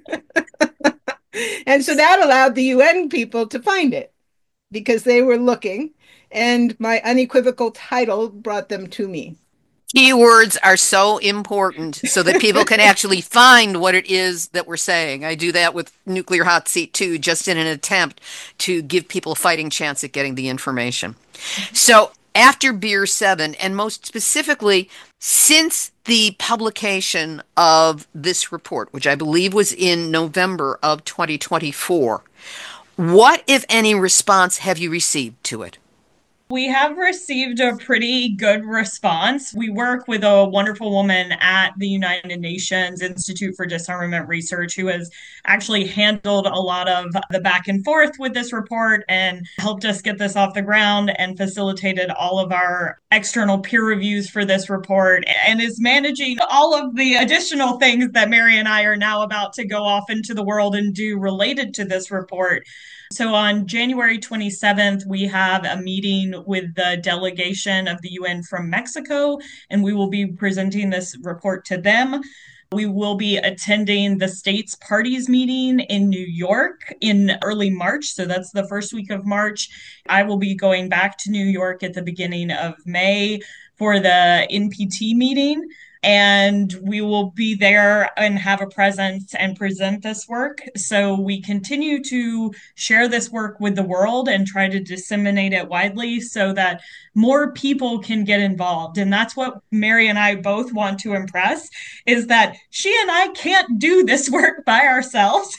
And so that allowed the UN people to find it, because they were looking, and my unequivocal title brought them to me. Keywords are so important so that people can actually find what it is that we're saying. I do that with Nuclear Hot Seat too, just in an attempt to give people a fighting chance at getting the information. So after Beer 7, and most specifically, since the publication of this report, which I believe was in November of 2024, what, if any, response have you received to it? We have received a pretty good response. We work with a wonderful woman at the United Nations Institute for Disarmament Research who has actually handled a lot of the back and forth with this report and helped us get this off the ground and facilitated all of our external peer reviews for this report and is managing all of the additional things that Mary and I are now about to go off into the world and do related to this report. So on January 27th, we have a meeting with the delegation of the UN from Mexico, and we will be presenting this report to them. We will be attending the states parties meeting in New York in early March. So that's the first week of March. I will be going back to New York at the beginning of May for the NPT meeting. And we will be there and have a presence and present this work. So we continue to share this work with the world and try to disseminate it widely so that more people can get involved. And that's what Mary and I both want to impress, is that she and I can't do this work by ourselves,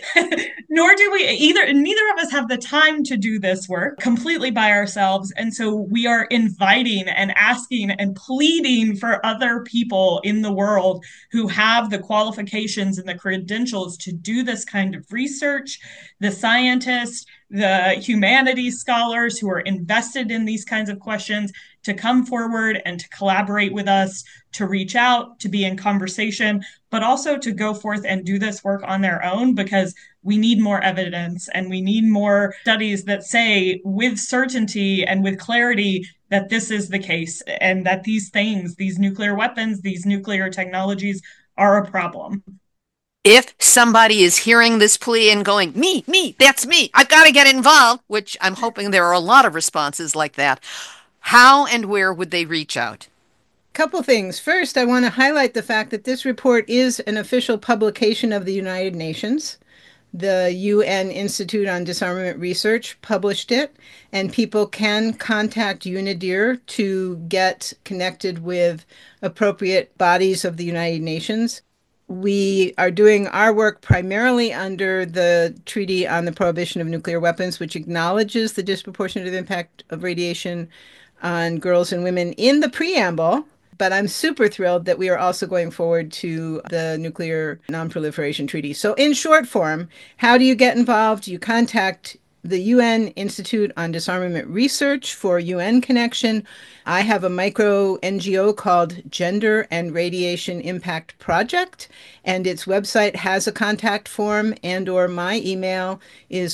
nor do we neither of us have the time to do this work completely by ourselves. And so we are inviting and asking and pleading for other people in the world who have the qualifications and the credentials to do this kind of research, the scientists, the humanities scholars who are invested in these kinds of questions, to come forward and to collaborate with us, to reach out, to be in conversation, but also to go forth and do this work on their own, because we need more evidence and we need more studies that say with certainty and with clarity that this is the case and that these things, these nuclear weapons, these nuclear technologies are a problem. If somebody is hearing this plea and going, me, that's me, I've got to get involved, which I'm hoping there are a lot of responses like that, how and where would they reach out? Couple things. First, I want to highlight the fact that this report is an official publication of the United Nations. The UN Institute on Disarmament Research published it, and people can contact UNIDIR to get connected with appropriate bodies of the United Nations. We are doing our work primarily under the Treaty on the Prohibition of Nuclear Weapons, which acknowledges the disproportionate impact of radiation on girls and women in the preamble. But I'm super thrilled that we are also going forward to the Nuclear Non-Proliferation Treaty. So in short form, how do you get involved? You contact the UN Institute on Disarmament Research for UN connection. I have a micro NGO called Gender and Radiation Impact Project, and its website has a contact form, and or my email is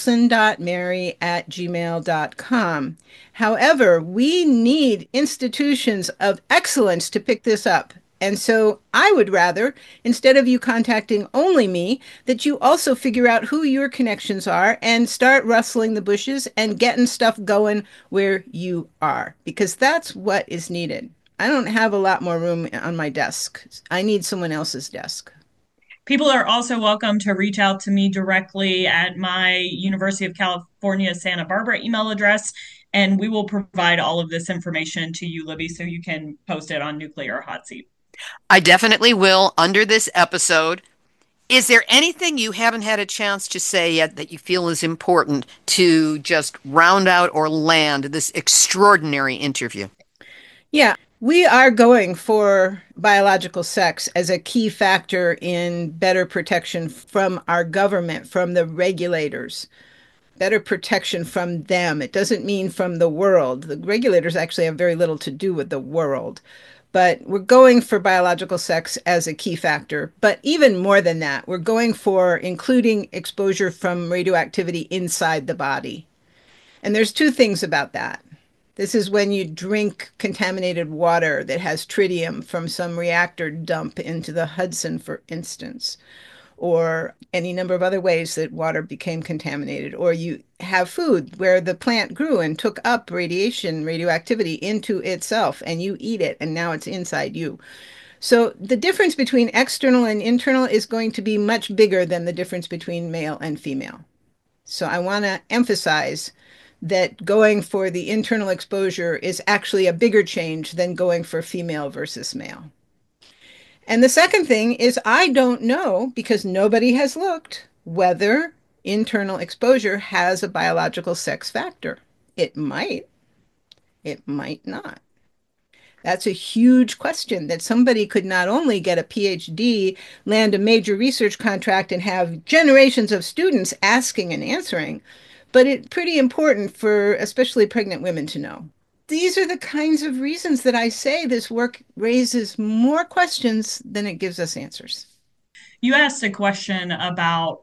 olson.mary@gmail.com. However, we need institutions of excellence to pick this up. And so I would rather, instead of you contacting only me, that you also figure out who your connections are and start rustling the bushes and getting stuff going where you are, because that's what is needed. I don't have a lot more room on my desk. I need someone else's desk. People are also welcome to reach out to me directly at my University of California, Santa Barbara email address, and we will provide all of this information to you, Libby, so you can post it on Nuclear Hot Seat. I definitely will under this episode. Is there anything you haven't had a chance to say yet that you feel is important to just round out or land this extraordinary interview? Yeah, we are going for biological sex as a key factor in better protection from our government, from the regulators, better protection from them. It doesn't mean from the world. The regulators actually have very little to do with the world. But we're going for biological sex as a key factor. But even more than that, we're going for including exposure from radioactivity inside the body. And there's two things about that. This is when you drink contaminated water that has tritium from some reactor dump into the Hudson, for instance, or any number of other ways that water became contaminated, or you have food where the plant grew and took up radiation, radioactivity into itself, and you eat it, and now it's inside you. So the difference between external and internal is going to be much bigger than the difference between male and female. So I want to emphasize that going for the internal exposure is actually a bigger change than going for female versus male. And the second thing is I don't know, because nobody has looked, whether internal exposure has a biological sex factor. It might not. That's a huge question that somebody could not only get a PhD, land a major research contract, and have generations of students asking and answering, but it's pretty important for especially pregnant women to know. These are the kinds of reasons that I say this work raises more questions than it gives us answers. You asked a question about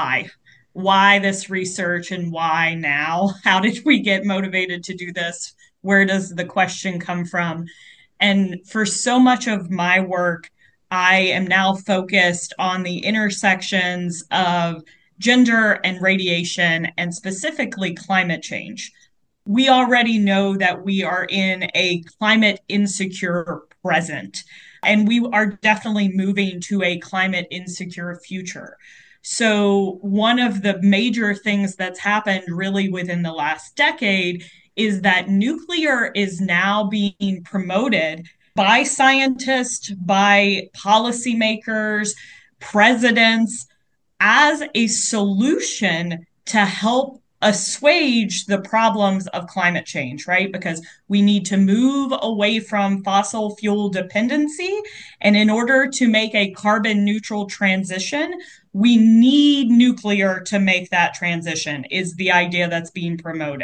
why this research and why now? How did we get motivated to do this? Where does the question come from? And for so much of my work, I am now focused on the intersections of gender and radiation, and specifically climate change. We already know that we are in a climate insecure present, and we are definitely moving to a climate insecure future. So, one of the major things that's happened really within the last decade is that nuclear is now being promoted by scientists, by policymakers, presidents, as a solution to help assuage the problems of climate change, right? Because we need to move away from fossil fuel dependency. And in order to make a carbon neutral transition, we need nuclear to make that transition, is the idea that's being promoted.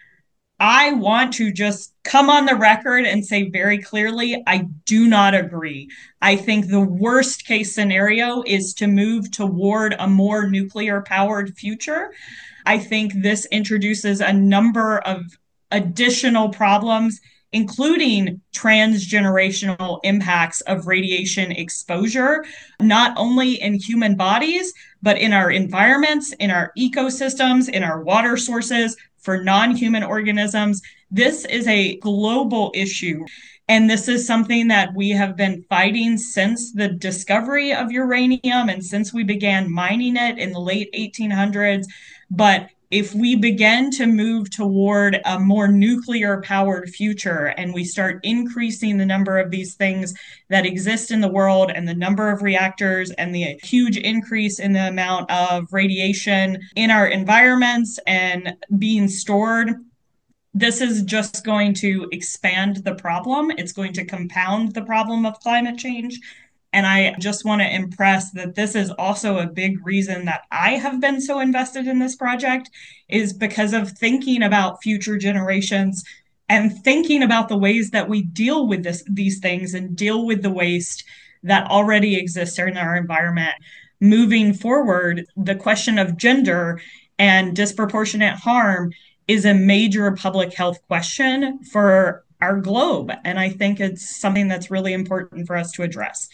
I want to just come on the record and say very clearly, I do not agree. I think the worst case scenario is to move toward a more nuclear powered future. I think this introduces a number of additional problems, including transgenerational impacts of radiation exposure, not only in human bodies, but in our environments, in our ecosystems, in our water sources, for non-human organisms. This is a global issue. And this is something that we have been fighting since the discovery of uranium and since we began mining it in the late 1800s. But if we begin to move toward a more nuclear powered future and we start increasing the number of these things that exist in the world and the number of reactors and the huge increase in the amount of radiation in our environments and being stored, this is just going to expand the problem. It's going to compound the problem of climate change. And I just want to impress that this is also a big reason that I have been so invested in this project, is because of thinking about future generations and thinking about the ways that we deal with these things and deal with the waste that already exists in our environment. Moving forward, the question of gender and disproportionate harm is a major public health question for our globe. And I think it's something that's really important for us to address.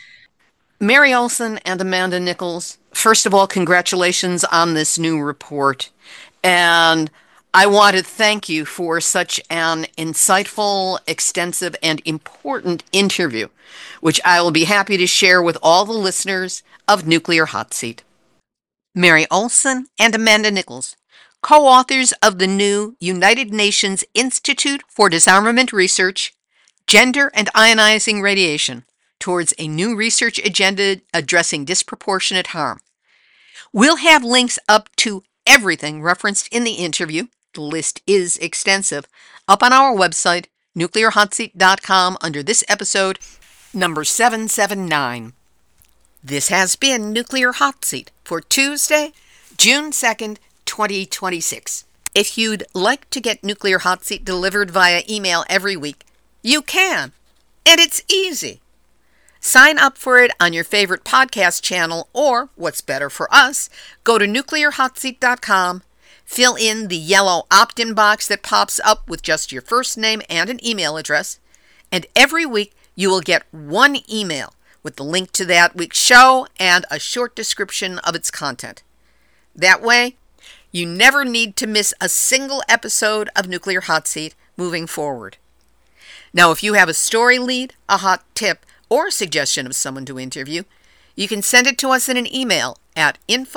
Mary Olson and Amanda Nichols, first of all, congratulations on this new report. And I want to thank you for such an insightful, extensive, and important interview, which I will be happy to share with all the listeners of Nuclear Hot Seat. Mary Olson and Amanda Nichols, co-authors of the new United Nations Institute for Disarmament Research, Gender and Ionizing Radiation, towards a new research agenda addressing disproportionate harm. We'll have links up to everything referenced in the interview. The list is extensive. Up on our website, nuclearhotseat.com, under this episode, number 779. This has been Nuclear Hot Seat for Tuesday, June 2nd, 2026. If you'd like to get Nuclear Hot Seat delivered via email every week, you can. And it's easy. Sign up for it on your favorite podcast channel, or, what's better for us, go to nuclearhotseat.com, fill in the yellow opt-in box that pops up with just your first name and an email address, and every week you will get one email with the link to that week's show and a short description of its content. That way, you never need to miss a single episode of Nuclear Hot Seat moving forward. Now, if you have a story lead, a hot tip, or a suggestion of someone to interview, you can send it to us in an email at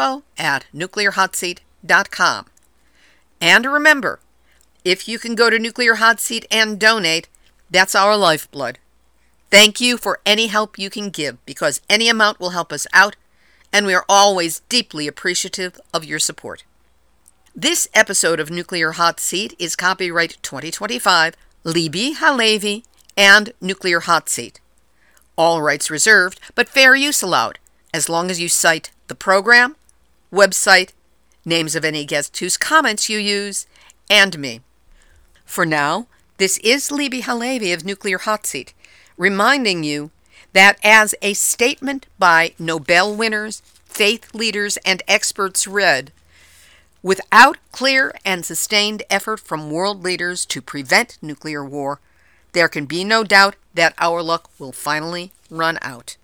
info@nuclearhotseat.com. And remember, if you can go to Nuclear Hot Seat and donate, that's our lifeblood. Thank you for any help you can give, because any amount will help us out, and we are always deeply appreciative of your support. This episode of Nuclear Hot Seat is copyright 2025, Libby Halevi and Nuclear Hot Seat. All rights reserved, but fair use allowed, as long as you cite the program, website, names of any guests whose comments you use, and me. For now, this is Libby Halevi of Nuclear Hot Seat, reminding you that as a statement by Nobel winners, faith leaders, and experts read, without clear and sustained effort from world leaders to prevent nuclear war, there can be no doubt that our luck will finally run out.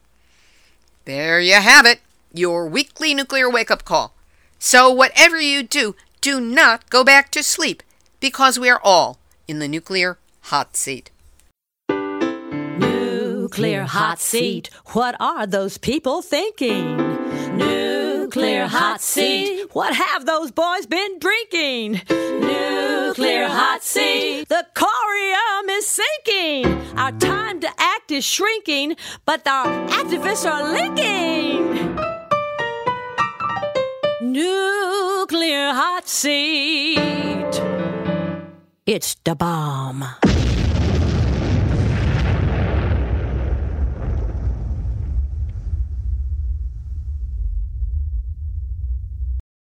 There you have it, your weekly nuclear wake-up call. So whatever you do, do not go back to sleep, because we are all in the nuclear hot seat. Nuclear hot seat. What are those people thinking? Nuclear hot seat. What have those boys been drinking? Nuclear hot seat. The corium is sinking. Our time to act is shrinking, but our activists are linking. Nuclear hot seat. It's the bomb.